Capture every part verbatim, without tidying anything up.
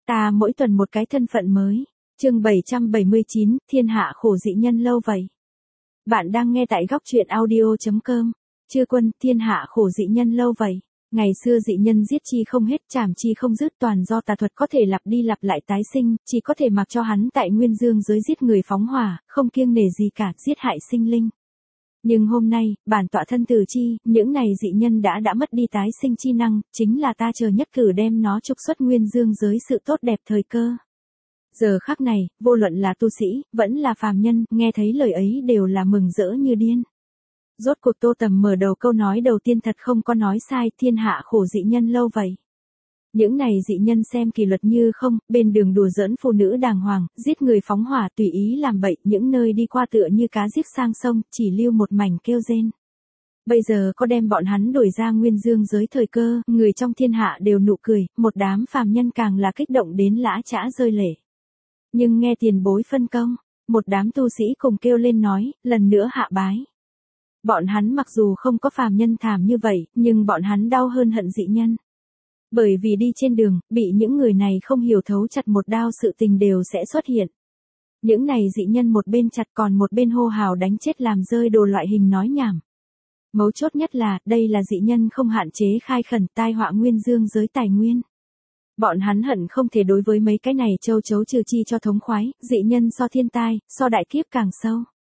Ta mỗi tuần một cái thân phận mới. Chương bảy trăm bảy mươi chín, thiên hạ khổ dị nhân lâu vậy. Bạn đang nghe tại góc truyện audio chấm com. Chư quân, thiên hạ khổ dị nhân lâu vậy. Ngày xưa dị nhân giết chi không hết, trảm chi không dứt, toàn do tà thuật có thể lặp đi lặp lại tái sinh, chỉ có thể mặc cho hắn tại nguyên dương giới giết người phóng hỏa, không kiêng nể gì cả, giết hại sinh linh. Nhưng hôm nay, bản tọa thân từ chi, những này dị nhân đã đã mất đi tái sinh chi năng, chính là ta chờ nhất cử đem nó trục xuất nguyên dương giới sự tốt đẹp thời cơ. Giờ khắc này, vô luận là tu sĩ, vẫn là phàm nhân, nghe thấy lời ấy đều là mừng rỡ như điên. Rốt cuộc Tô Tầm mở đầu câu nói đầu tiên thật không có nói sai, thiên hạ khổ dị nhân lâu vậy. Những này dị nhân xem kỷ luật như không, bên đường đùa giỡn phụ nữ đàng hoàng, giết người phóng hỏa tùy ý làm bậy, những nơi đi qua tựa như cá giết sang sông, chỉ lưu một mảnh kêu rên. Bây giờ có đem bọn hắn đuổi ra nguyên dương giới thời cơ, người trong thiên hạ đều nụ cười, một đám phàm nhân càng là kích động đến lã chã rơi lệ. Nhưng nghe tiền bối phân công, một đám tu sĩ cùng kêu lên nói, lần nữa hạ bái. Bọn hắn mặc dù không có phàm nhân thảm như vậy, nhưng bọn hắn đau hơn hận dị nhân. Bởi vì đi trên đường, bị những người này không hiểu thấu chặt một đao sự tình đều sẽ xuất hiện. Những này dị nhân một bên chặt còn một bên hô hào đánh chết làm rơi đồ loại hình nói nhảm. Mấu chốt nhất là, đây là dị nhân không hạn chế khai khẩn tai họa nguyên dương giới tài nguyên. Bọn hắn hận không thể đối với mấy cái này châu chấu trừ chi cho thống khoái, dị nhân so thiên tai, so đại kiếp càng sâu.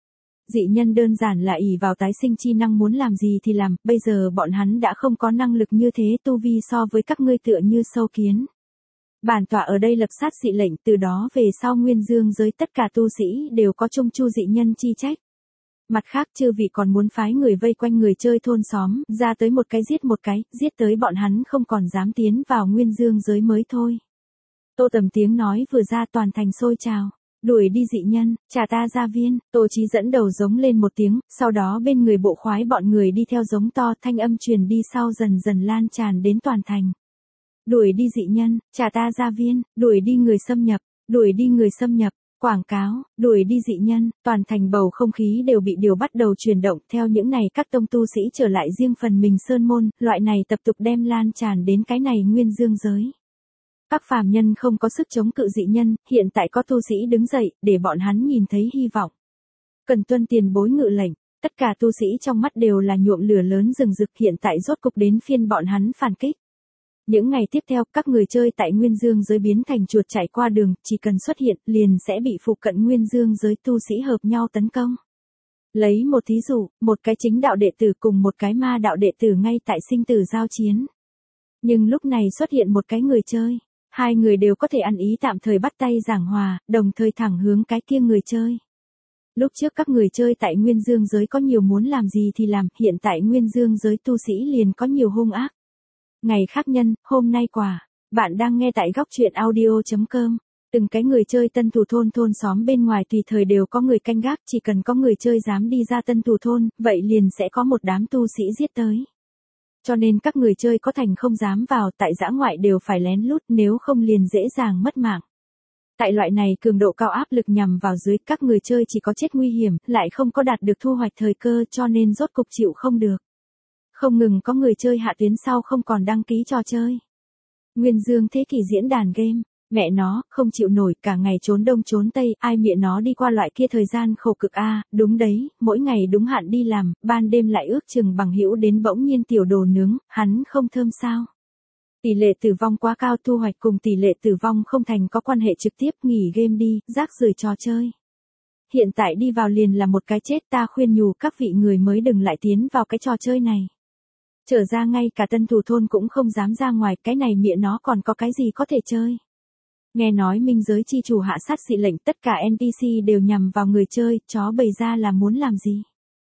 Dị nhân đơn giản là ỷ vào tái sinh chi năng muốn làm gì thì làm, bây giờ bọn hắn đã không có năng lực như thế, tu vi so với các ngươi tựa như sâu kiến. Bản tọa ở đây lập sát dị lệnh, từ đó về sau nguyên dương giới tất cả tu sĩ đều có chung chu dị nhân chi trách. Mặt khác chư vị còn muốn phái người vây quanh người chơi thôn xóm, ra tới một cái giết một cái, giết tới bọn hắn không còn dám tiến vào nguyên dương giới mới thôi. Tô Tầm tiếng nói vừa ra toàn thành sôi trào. Đuổi đi dị nhân, trả ta ra viên, Tô Chí dẫn đầu giống lên một tiếng, sau đó bên người bộ khoái bọn người đi theo giống to, thanh âm truyền đi sau dần dần lan tràn đến toàn thành. Đuổi đi dị nhân, trả ta ra viên, đuổi đi người xâm nhập, đuổi đi người xâm nhập, quảng cáo, đuổi đi dị nhân, toàn thành bầu không khí đều bị điều bắt đầu chuyển động, theo những này các tông tu sĩ trở lại riêng phần mình sơn môn, loại này tập tục đem lan tràn đến cái này nguyên dương giới. Các phàm nhân không có sức chống cự dị nhân, hiện tại có tu sĩ đứng dậy, để bọn hắn nhìn thấy hy vọng. Cần tuân tiền bối ngự lệnh, tất cả tu sĩ trong mắt đều là nhuộm lửa lớn rừng rực, hiện tại rốt cục đến phiên bọn hắn phản kích. Những ngày tiếp theo, các người chơi tại Nguyên Dương giới biến thành chuột chạy qua đường, chỉ cần xuất hiện, liền sẽ bị phụ cận Nguyên Dương giới tu sĩ hợp nhau tấn công. Lấy một thí dụ, một cái chính đạo đệ tử cùng một cái ma đạo đệ tử ngay tại sinh tử giao chiến. Nhưng lúc này xuất hiện một cái người chơi. Hai người đều có thể ăn ý tạm thời bắt tay giảng hòa, đồng thời thẳng hướng cái kia người chơi. Lúc trước các người chơi tại Nguyên Dương giới có nhiều muốn làm gì thì làm, hiện tại Nguyên Dương giới tu sĩ liền có nhiều hung ác. Ngày khác nhân, hôm nay quả, bạn đang nghe tại góc truyện audio chấm com. Từng cái người chơi tân thủ thôn thôn xóm bên ngoài tùy thời đều có người canh gác, chỉ cần có người chơi dám đi ra tân thủ thôn, vậy liền sẽ có một đám tu sĩ giết tới. Cho nên các người chơi có thành không dám vào, tại dã ngoại đều phải lén lút, nếu không liền dễ dàng mất mạng. Tại loại này cường độ cao áp lực nhằm vào dưới, các người chơi chỉ có chết nguy hiểm, lại không có đạt được thu hoạch thời cơ, cho nên rốt cục chịu không được. Không ngừng có người chơi hạ tuyến sau không còn đăng ký trò chơi. Nguyên Dương thế kỷ diễn đàn game, mẹ nó, không chịu nổi, cả ngày trốn đông trốn tây, ai mẹ nó đi qua loại kia thời gian khổ cực a, à, đúng đấy, mỗi ngày đúng hạn đi làm, ban đêm lại ước chừng bằng hữu đến bỗng nhiên tiểu đồ nướng, hắn không thơm sao? Tỷ lệ tử vong quá cao, thu hoạch cùng tỷ lệ tử vong không thành có quan hệ trực tiếp, nghỉ game đi, rác rưởi trò chơi. Hiện tại đi vào liền là một cái chết, ta khuyên nhủ các vị người mới đừng lại tiến vào cái trò chơi này. Trở ra ngay cả tân thủ thôn cũng không dám ra ngoài, cái này mẹ nó còn có cái gì có thể chơi. Nghe nói minh giới chi chủ hạ sát dị lệnh, tất cả en pê xê đều nhằm vào người chơi, chó bày ra là muốn làm gì?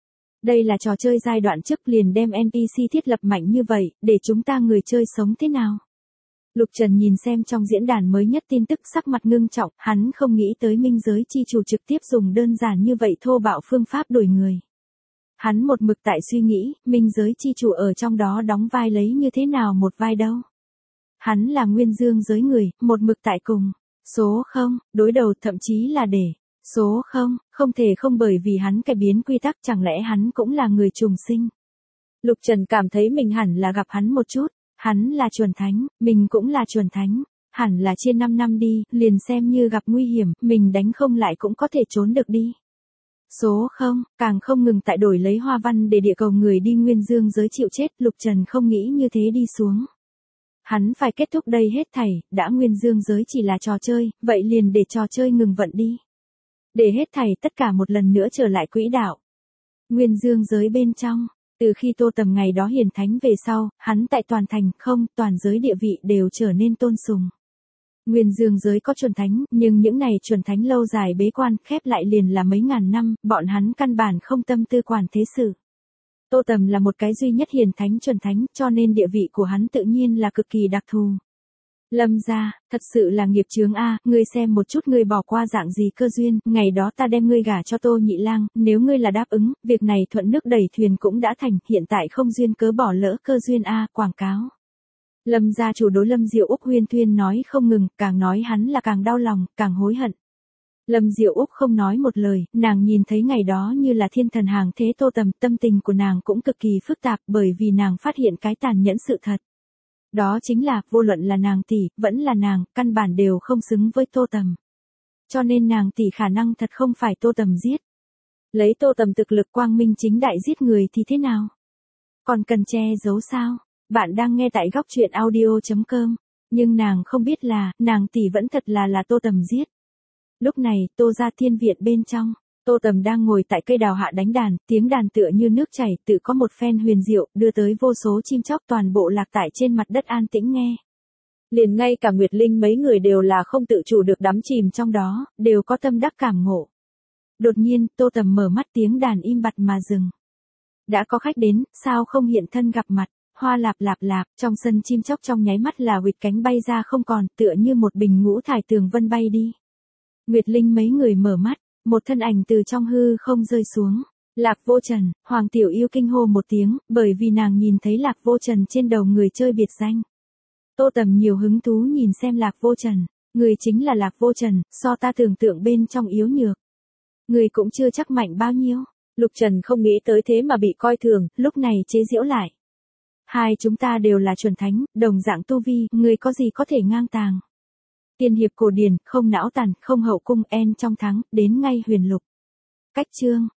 Đây là trò chơi giai đoạn trước liền đem en pê xê thiết lập mạnh như vậy, để chúng ta người chơi sống thế nào? Lục Trần nhìn xem trong diễn đàn mới nhất tin tức sắc mặt ngưng trọng, hắn không nghĩ tới minh giới chi chủ trực tiếp dùng đơn giản như vậy thô bạo phương pháp đuổi người. Hắn một mực tại suy nghĩ, minh giới chi chủ ở trong đó đóng vai lấy như thế nào một vai đâu. Hắn là Nguyên Dương giới người, một mực tại cùng. Số không, đối đầu thậm chí là để. Số không, không thể không bởi vì hắn cải biến quy tắc, chẳng lẽ hắn cũng là người trùng sinh. Lục Trần cảm thấy mình hẳn là gặp hắn một chút. Hắn là chuẩn thánh, mình cũng là chuẩn thánh. hẳn là chia năm năm đi, liền xem như gặp nguy hiểm, mình đánh không lại cũng có thể trốn được đi. Số không, càng không ngừng tại đổi lấy hoa văn để địa cầu người đi nguyên dương giới chịu chết, Lục Trần không nghĩ như thế đi xuống. Hắn phải kết thúc đây hết thảy, đã nguyên dương giới chỉ là trò chơi, vậy liền để trò chơi ngừng vận đi. Để hết thảy tất cả một lần nữa trở lại quỹ đạo. Nguyên dương giới bên trong, từ khi Tô Tầm ngày đó hiển thánh về sau, hắn tại toàn thành, không, toàn giới địa vị đều trở nên tôn sùng. Nguyên dương giới có chuẩn thánh, nhưng những này chuẩn thánh lâu dài bế quan, khép lại liền là mấy ngàn năm, bọn hắn căn bản không tâm tư quản thế sự. Tô Tầm là một cái duy nhất hiển thánh chuẩn thánh, cho nên địa vị của hắn tự nhiên là cực kỳ đặc thù. Lâm gia, thật sự là nghiệp chướng a, ngươi xem một chút ngươi bỏ qua dạng gì cơ duyên, ngày đó ta đem ngươi gả cho Tô Nhị Lang, nếu ngươi là đáp ứng, việc này thuận nước đẩy thuyền cũng đã thành, hiện tại không duyên cớ bỏ lỡ cơ duyên a, quảng cáo. Lâm gia chủ đối Lâm Diệu Úc huyên thuyên nói không ngừng, càng nói hắn là càng đau lòng, càng hối hận. Lâm Diệu Úc không nói một lời, nàng nhìn thấy ngày đó như là thiên thần hàng thế Tô Tầm, tâm tình của nàng cũng cực kỳ phức tạp bởi vì nàng phát hiện cái tàn nhẫn sự thật. Đó chính là, vô luận là nàng tỷ, vẫn là nàng, căn bản đều không xứng với Tô Tầm. Cho nên nàng tỷ khả năng thật không phải Tô Tầm giết. Lấy Tô Tầm thực lực quang minh chính đại giết người thì thế nào? Còn cần che giấu sao? Bạn đang nghe tại góc truyện audio chấm com. Nhưng nàng không biết là, nàng tỷ vẫn thật là là Tô Tầm giết. Lúc này, Tô gia thiên viện bên trong, Tô Tầm đang ngồi tại cây đào hạ đánh đàn, tiếng đàn tựa như nước chảy, tự có một phen huyền diệu, đưa tới vô số chim chóc toàn bộ lạc tại trên mặt đất an tĩnh nghe. Liền ngay cả Nguyệt Linh mấy người đều là không tự chủ được đắm chìm trong đó, đều có tâm đắc cảm ngộ. Đột nhiên, Tô Tầm mở mắt tiếng đàn im bặt mà dừng. Đã có khách đến, sao không hiện thân gặp mặt, hoa lạp lạp lạp, trong sân chim chóc trong nháy mắt là huỵch cánh bay ra không còn, tựa như một bình ngũ thải tường vân bay đi. Nguyệt Linh mấy người mở mắt, một thân ảnh từ trong hư không rơi xuống. Lạc Vô Trần, Hoàng Tiểu Yêu kinh hô một tiếng, bởi vì nàng nhìn thấy Lạc Vô Trần trên đầu người chơi biệt danh. Tô Tầm nhiều hứng thú nhìn xem Lạc Vô Trần, người chính là Lạc Vô Trần, so ta tưởng tượng bên trong yếu nhược. Người cũng chưa chắc mạnh bao nhiêu. Lục Trần không nghĩ tới thế mà bị coi thường, lúc này chế giễu lại. Hai chúng ta đều là chuẩn thánh, đồng dạng tu vi, người có gì có thể ngang tàng. Tiên hiệp cổ điển, không não tàn, không hậu cung, en trong thắng, đến ngay huyền lục. Cách chương.